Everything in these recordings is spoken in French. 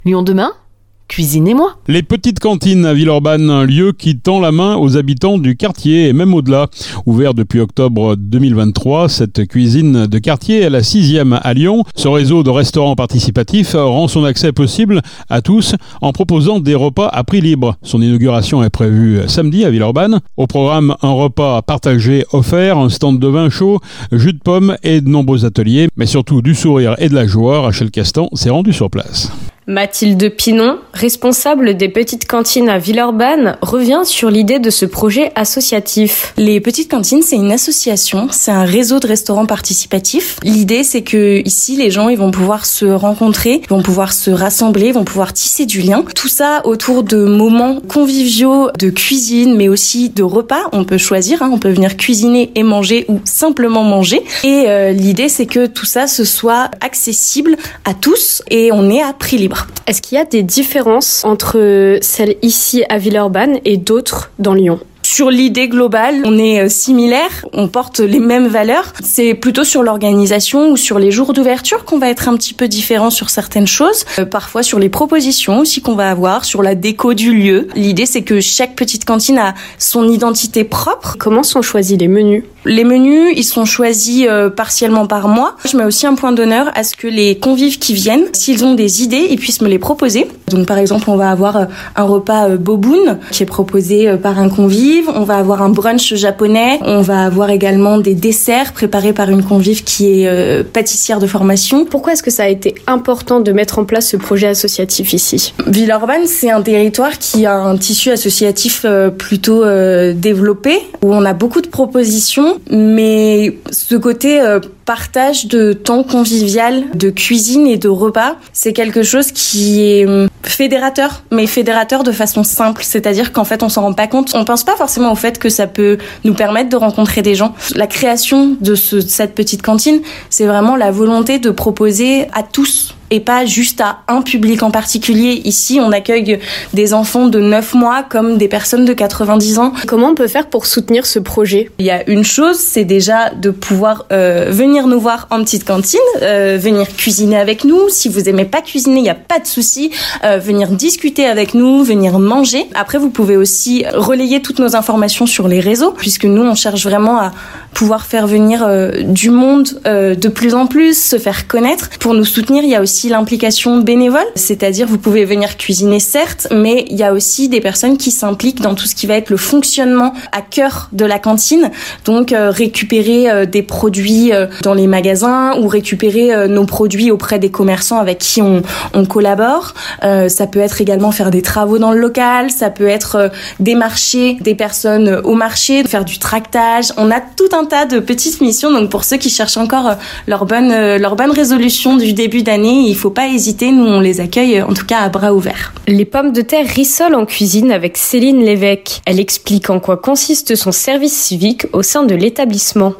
Lyon demain, cuisinez-moi. Les petites cantines à Villeurbanne, un lieu qui tend la main aux habitants du quartier et même au-delà. Ouvert depuis octobre 2023, cette cuisine de quartier est la 6e à Lyon. Ce réseau de restaurants participatifs rend son accès possible à tous en proposant des repas à prix libre. Son inauguration est prévue samedi à Villeurbanne. Au programme, un repas partagé offert, un stand de vin chaud, jus de pomme et de nombreux ateliers. Mais surtout du sourire et de la joie. Rachel Castan s'est rendue sur place. Mathilde Pinon, responsable des petites cantines à Villeurbanne, revient sur l'idée de ce projet associatif. Les petites cantines, c'est une association, c'est un réseau de restaurants participatifs. L'idée, c'est que ici, les gens, ils vont pouvoir se rencontrer, ils vont pouvoir se rassembler, ils vont pouvoir tisser du lien. Tout ça autour de moments conviviaux, de cuisine, mais aussi de repas. On peut choisir, on peut venir cuisiner et manger ou simplement manger. Et l'idée, c'est que tout ça, ce soit accessible à tous et on est à prix libre. Est-ce qu'il y a des différences entre celles ici à Villeurbanne et d'autres dans Lyon ? Sur l'idée globale, on est similaires, on porte les mêmes valeurs. C'est plutôt sur l'organisation ou sur les jours d'ouverture qu'on va être un petit peu différent sur certaines choses. Parfois sur les propositions aussi qu'on va avoir, sur la déco du lieu. L'idée, c'est que chaque petite cantine a son identité propre. Comment sont choisis les menus ? Les menus, ils sont choisis partiellement par moi. Je mets aussi un point d'honneur à ce que les convives qui viennent, s'ils ont des idées, ils puissent me les proposer. Donc par exemple, on va avoir un repas boboon qui est proposé par un convive. On va avoir un brunch japonais. On va avoir également des desserts préparés par une convive qui est pâtissière de formation. Pourquoi est-ce que ça a été important de mettre en place ce projet associatif ici ? Villeurbanne, c'est un territoire qui a un tissu associatif plutôt développé, où on a beaucoup de propositions, mais ce côté partage de temps convivial, de cuisine et de repas, c'est quelque chose qui est fédérateur, mais fédérateur de façon simple, c'est-à-dire qu'en fait on s'en rend pas compte, on pense pas forcément au fait que ça peut nous permettre de rencontrer des gens. La création de cette petite cantine, c'est vraiment la volonté de proposer à tous et pas juste à un public en particulier. Ici, on accueille des enfants de 9 mois comme des personnes de 90 ans. Comment on peut faire pour soutenir ce projet ? Il y a une chose, c'est déjà de pouvoir venir nous voir en petite cantine, venir cuisiner avec nous. Si vous aimez pas cuisiner, il n'y a pas de souci. Venir discuter avec nous, venir manger. Après, vous pouvez aussi relayer toutes nos informations sur les réseaux, puisque nous, on cherche vraiment à pouvoir faire venir du monde de plus en plus, se faire connaître. Pour nous soutenir, il y a aussi l'implication bénévole, c'est-à-dire vous pouvez venir cuisiner certes, mais il y a aussi des personnes qui s'impliquent dans tout ce qui va être le fonctionnement à cœur de la cantine, donc récupérer des produits dans les magasins ou récupérer nos produits auprès des commerçants avec qui on collabore. Ça peut être également faire des travaux dans le local, ça peut être démarcher des personnes au marché, faire du tractage. On a tout un tas de petites missions, donc pour ceux qui cherchent encore leur bonne résolution du début d'année, il faut pas hésiter, nous on les accueille en tout cas à bras ouverts. Les pommes de terre rissolent en cuisine avec Céline Lévesque. Elle explique en quoi consiste son service civique au sein de l'établissement.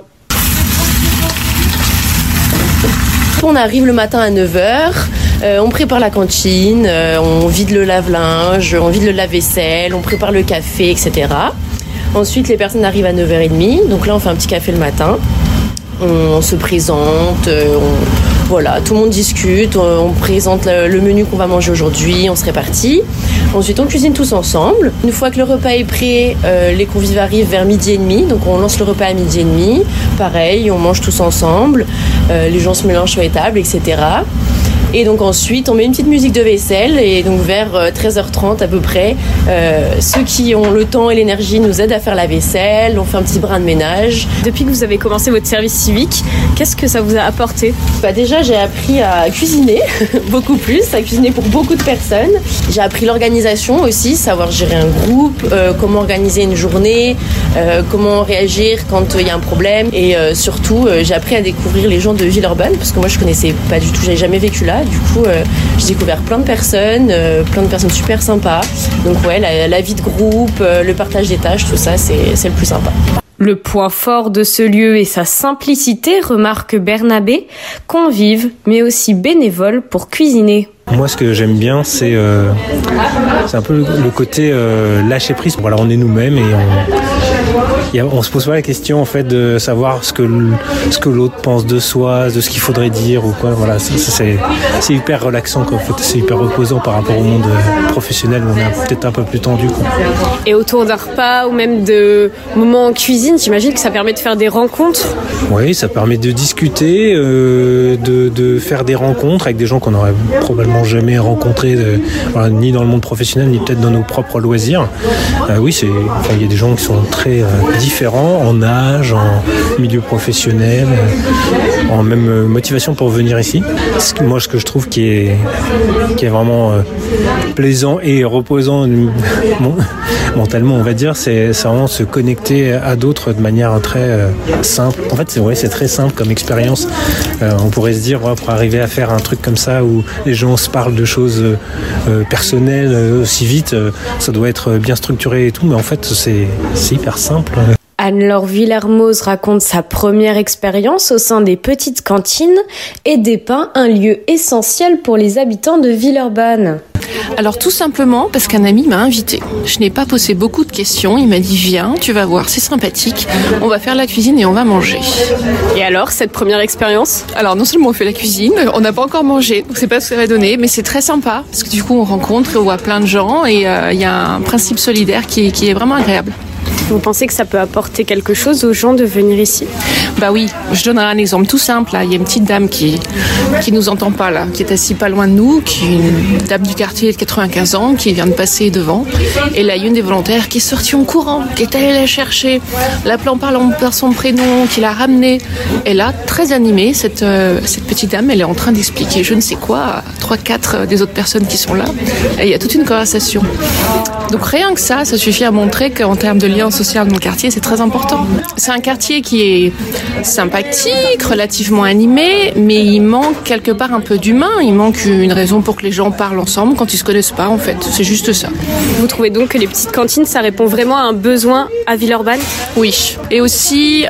On arrive le matin à 9h, on prépare la cantine, on vide le lave-linge, on vide le lave-vaisselle, on prépare le café, etc. Ensuite, les personnes arrivent à 9h30, donc là on fait un petit café le matin, on se présente, voilà, tout le monde discute, on présente le menu qu'on va manger aujourd'hui, on se répartit. Ensuite, on cuisine tous ensemble. Une fois que le repas est prêt, les convives arrivent vers 12h30, donc on lance le repas à 12h30. Pareil, on mange tous ensemble, les gens se mélangent sur les tables, etc. Et donc ensuite, on met une petite musique de vaisselle et donc vers 13h30 à peu près, ceux qui ont le temps et l'énergie nous aident à faire la vaisselle, on fait un petit brin de ménage. Depuis que vous avez commencé votre service civique, qu'est-ce que ça vous a apporté ? Déjà, j'ai appris à cuisiner, beaucoup plus, à cuisiner pour beaucoup de personnes. J'ai appris l'organisation aussi, savoir gérer un groupe, comment organiser une journée, comment réagir quand il y a un problème. Et surtout, j'ai appris à découvrir les gens de Villeurbanne, parce que moi je connaissais pas du tout, j'avais jamais vécu là. Du coup, j'ai découvert plein de personnes super sympas. Donc ouais, la vie de groupe, le partage des tâches, tout ça, c'est le plus sympa. Le point fort de ce lieu est sa simplicité, remarque Bernabé, convive, mais aussi bénévole pour cuisiner. Moi, ce que j'aime bien, c'est un peu le côté lâcher prise. Voilà, on est nous-mêmes et on se pose pas la question en fait de savoir ce que l'autre pense de soi, de ce qu'il faudrait dire ou quoi. Voilà, c'est hyper relaxant quoi. En fait, c'est hyper reposant par rapport au monde professionnel où on est peut-être un peu plus tendu quoi. Et autour d'un repas ou même de moments en cuisine, j'imagine que ça permet de faire des rencontres. Oui, ça permet de discuter, de faire des rencontres avec des gens qu'on n'aurait probablement jamais rencontrés, ni dans le monde professionnel, ni peut-être dans nos propres loisirs. Oui, il y a des gens qui sont très différents en âge, en milieu professionnel, en même motivation pour venir ici. Moi, ce que je trouve qui est vraiment plaisant et reposant mentalement, on va dire, c'est vraiment se connecter à d'autres de manière très simple. En fait, c'est très simple comme expérience. On pourrait se dire, pour arriver à faire un truc comme ça où les gens se parlent de choses personnelles aussi vite, ça doit être bien structuré et tout, mais en fait, c'est hyper simple. Anne-Laure Villermoz raconte sa première expérience au sein des petites cantines et dépeint un lieu essentiel pour les habitants de Villeurbanne. Alors tout simplement parce qu'un ami m'a invité. Je n'ai pas posé beaucoup de questions, il m'a dit viens, tu vas voir, c'est sympathique, on va faire la cuisine et on va manger. Et alors, cette première expérience ? Alors non seulement on fait la cuisine, on n'a pas encore mangé, donc c'est pas ce que ça va donner, mais c'est très sympa parce que du coup on rencontre, on voit plein de gens et il y a un principe solidaire qui est vraiment agréable. Vous pensez que ça peut apporter quelque chose aux gens de venir ici ? Bah oui, je donnerai un exemple tout simple. Là. Il y a une petite dame qui nous entend pas là, qui est assise pas loin de nous, qui est une dame du quartier de 95 ans, qui vient de passer devant. Et là, il y a une des volontaires qui est sortie en courant, qui est allée la chercher, l'appelant par son prénom, qui l'a ramenée. Et là, très animée, cette petite dame, elle est en train d'expliquer je ne sais quoi à 3-4 des autres personnes qui sont là. Et il y a toute une conversation. Donc rien que ça suffit à montrer qu'en termes de lien social dans le quartier, c'est très important. C'est un quartier qui est sympathique, relativement animé, mais il manque quelque part un peu d'humain. Il manque une raison pour que les gens parlent ensemble quand ils se connaissent pas, en fait. C'est juste ça. Vous trouvez donc que les petites cantines, ça répond vraiment à un besoin à Villeurbanne ? Oui. Et aussi,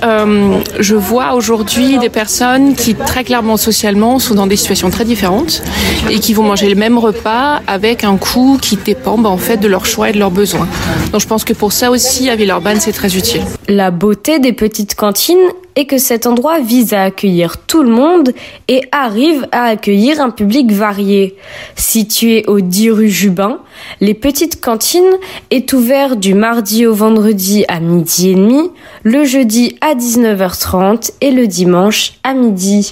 je vois aujourd'hui des personnes qui, très clairement socialement, sont dans des situations très différentes et qui vont manger le même repas avec un coût qui dépend en fait de leurs choix et de leurs besoins. Donc je pense que pour ça aussi, à Villeurbanne, c'est très utile. La beauté des petites cantines est que cet endroit vise à accueillir tout le monde et arrive à accueillir un public varié. Situé au 10 rue Jubin, les petites cantines est ouvert du mardi au vendredi à 12h30, le jeudi à 19h30 et le dimanche à midi.